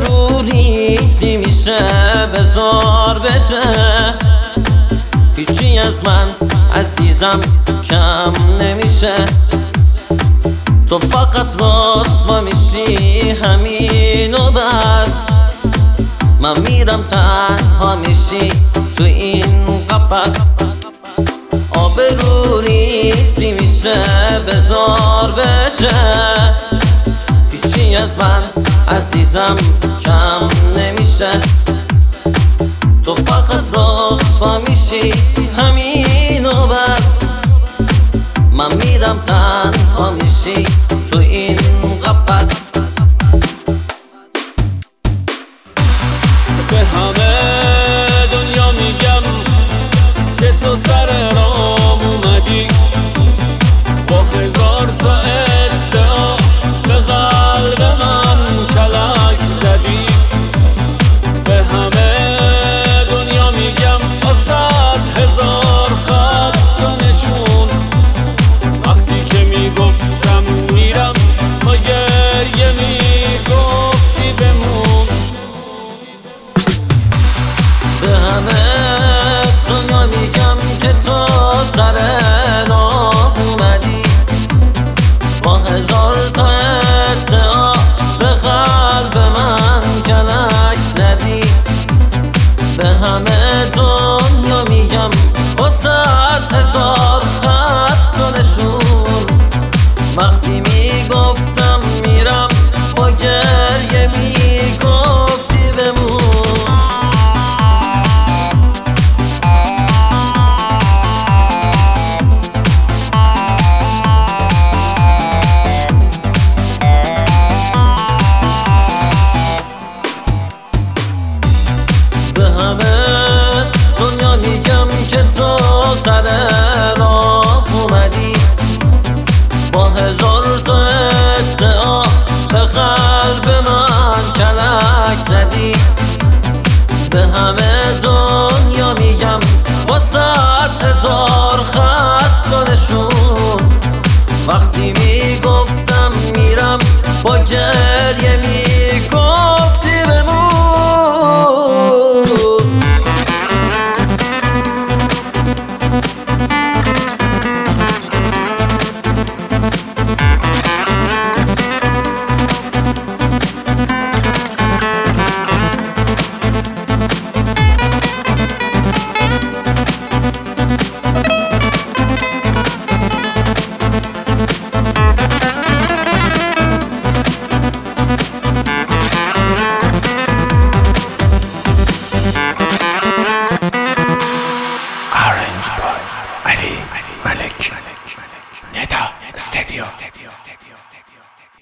آبروریزی میشه بزار بشه، هیچی از من عزیزم کم نمیشه. تو فقط رسوا میشی همین و بس، من میرم تنها میشی تو این قفس. آبروریزی میشه بزار بشه، هیچی از من عزیزم کم نمیشه. تو فقط رسوا میشی همین و بس، من میرم تنها میشی تو این قفس. به همه